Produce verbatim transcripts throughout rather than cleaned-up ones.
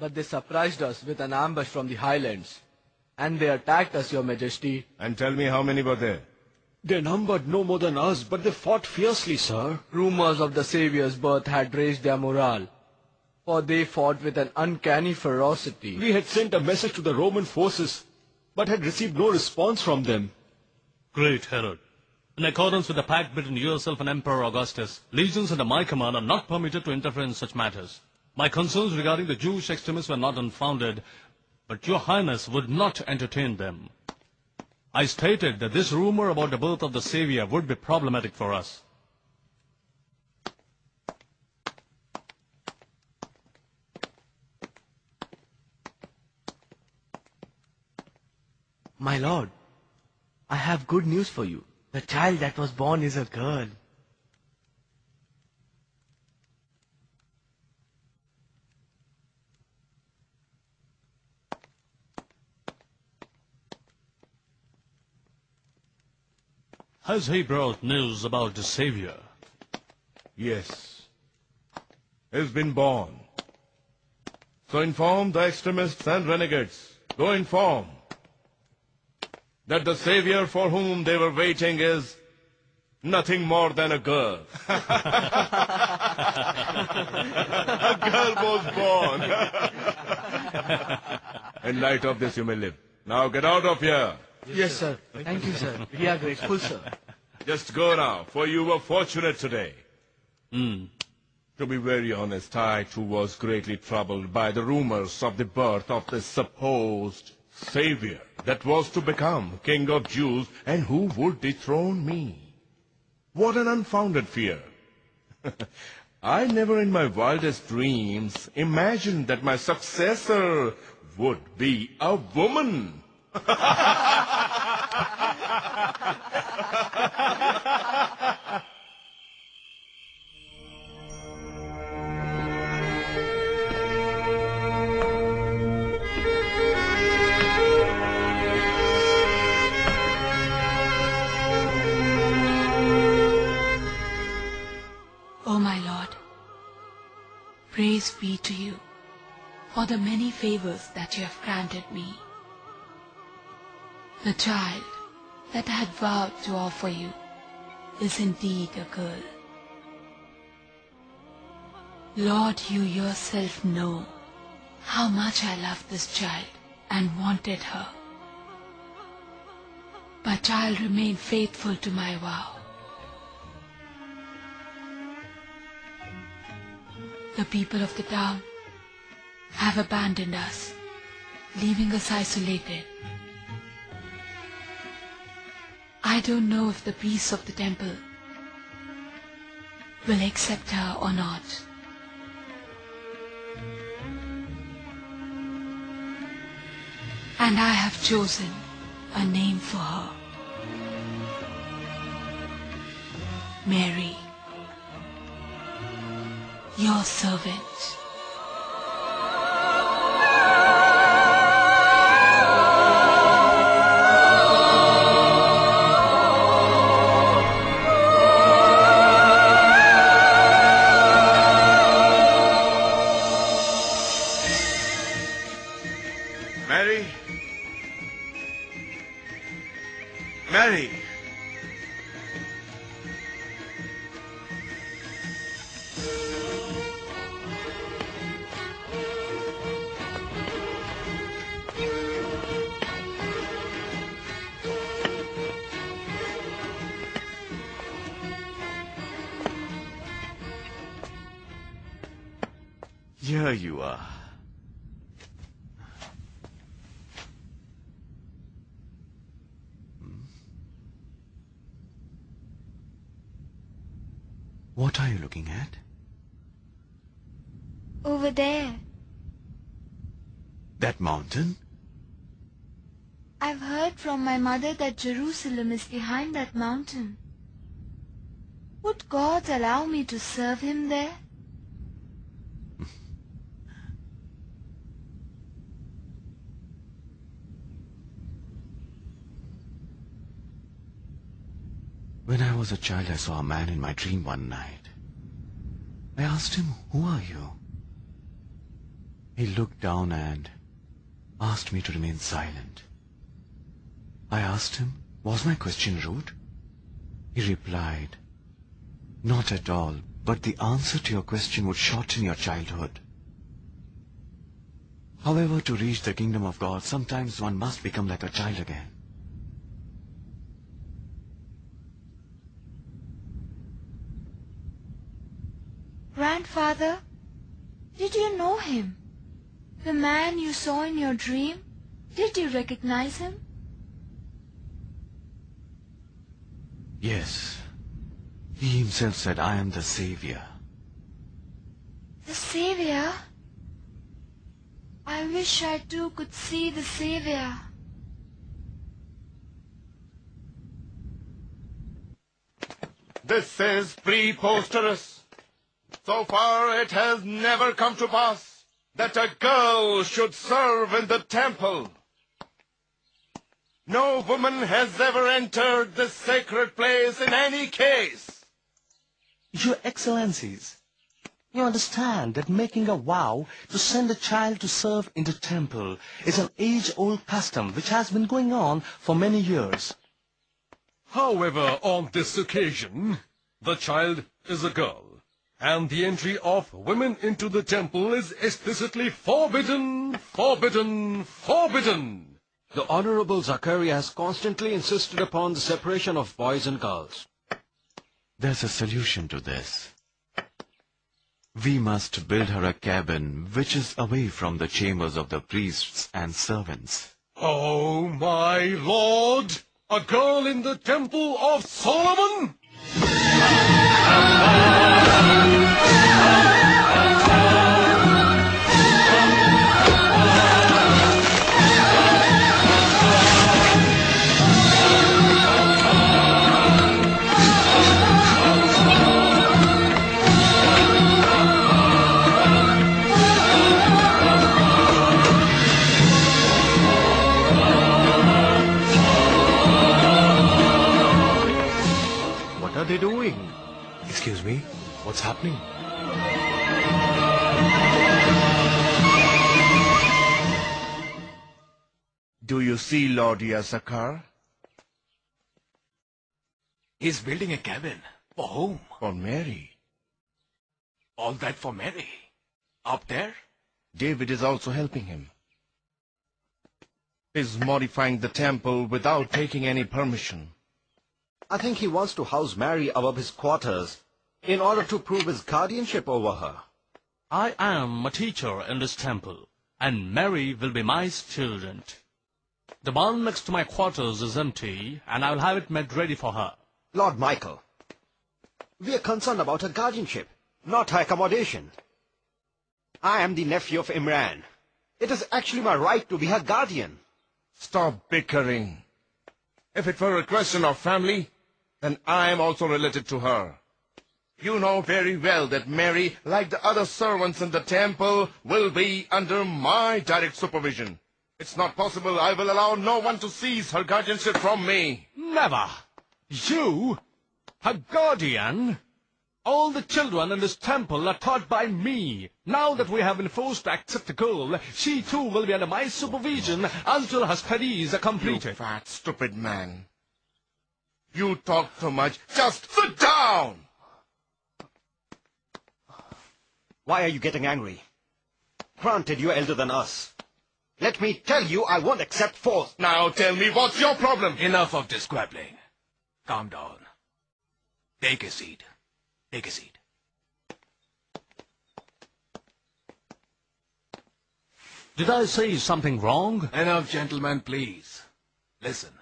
But they surprised us with an ambush from the highlands. And they attacked us, your majesty. And tell me how many were there? They numbered no more than us, but they fought fiercely, sir. Rumors of the Saviour's birth had raised their morale, for they fought with an uncanny ferocity. We had sent a message to the Roman forces, but had received no response from them. Great Herod, in accordance with the pact between yourself and Emperor Augustus, legions under my command are not permitted to interfere in such matters. My concerns regarding the Jewish extremists were not unfounded, but your highness would not entertain them. I stated that this rumor about the birth of the Savior would be problematic for us. My lord, I have good news for you. The child that was born is a girl. Has he brought news about the Savior? Yes. He's been born. So inform the extremists and renegades. Go inform that the Savior for whom they were waiting is nothing more than a girl. A girl was born. In light of this, you may live. Now get out of here. Yes, sir. Thank you, sir. We are grateful, sir. Just go now, for you were fortunate today. Hmm. To be very honest, I too was greatly troubled by the rumors of the birth of this supposed Savior that was to become King of Jews and who would dethrone me. What an unfounded fear. I never in my wildest dreams imagined that my successor would be a woman. O my Lord, praise be to you for the many favors that you have granted me. The child that I had vowed to offer you is indeed a girl. Lord, you yourself know how much I loved this child and wanted her. But I'll remain faithful to my vow. The people of the town have abandoned us, leaving us isolated. I don't know if the priests of the temple will accept her or not. And I have chosen a name for her. Mary, your servant. Mary? Mary? Here you are. What are you looking at? Over there. That mountain? I've heard from my mother that Jerusalem is behind that mountain. Would God allow me to serve him there? When I was a child, I saw a man in my dream one night. I asked him, "Who are you?" He looked down and asked me to remain silent. I asked him, was my question rude? He replied, not at all, but the answer to your question would shorten your childhood. However, to reach the kingdom of God, sometimes one must become like a child again. Grandfather, did you know him? The man you saw in your dream? Did you recognize him? Yes. He himself said, I am the Savior. The Savior? I wish I too could see the Savior. This is preposterous. So far it has never come to pass that a girl should serve in the temple. No woman has ever entered this sacred place in any case. Your Excellencies, you understand that making a vow to send a child to serve in the temple is an age-old custom which has been going on for many years. However, on this occasion, the child is a girl, and the entry of women into the temple is explicitly forbidden, forbidden, forbidden. The Honorable Zachariah has constantly insisted upon the separation of boys and girls. There's a solution to this. We must build her a cabin which is away from the chambers of the priests and servants. Oh, my lord! A girl in the temple of Solomon? What are they doing? Excuse me, what's happening? Do you see Lord Issachar? He's building a cabin. For whom? For Mary. All that for Mary. Up there? David is also helping him. He's modifying the temple without taking any permission. I think he wants to house Mary above his quarters in order to prove his guardianship over her. I am a teacher in this temple, and Mary will be my student. The barn next to my quarters is empty, and I will have it made ready for her. Lord Michael, we are concerned about her guardianship, not her accommodation. I am the nephew of Imran. It is actually my right to be her guardian. Stop bickering. If it were a question of family, then I am also related to her. You know very well that Mary, like the other servants in the temple, will be under my direct supervision. It's not possible I will allow no one to seize her guardianship from me. Never! You? Her guardian? All the children in this temple are taught by me. Now that we have been forced to accept a girl, she too will be under my supervision until her studies are completed. You fat, stupid man. You talk too much. Just sit down! Why are you getting angry? Granted, you are elder than us. Let me tell you, I won't accept force. Now tell me, what's your problem? Enough of this squabbling. Calm down. Take a seat. Take a seat. Did I say something wrong? Enough, gentlemen, please. Listen.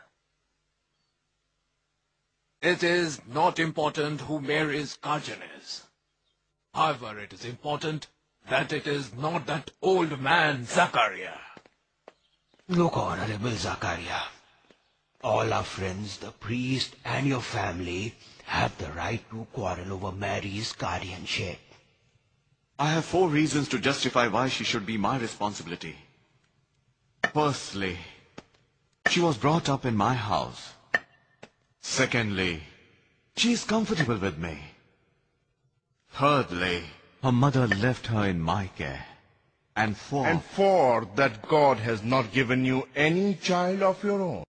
It is not important who Mary's guardian is. However, it is important that it is not that old man, Zachariah. Look, Honorable Zachariah. All our friends, the priest and your family, have the right to quarrel over Mary's guardianship. I have four reasons to justify why she should be my responsibility. Firstly, she was brought up in my house. Secondly, she is comfortable with me. Thirdly, her mother left her in my care. And for... And for that God has not given you any child of your own.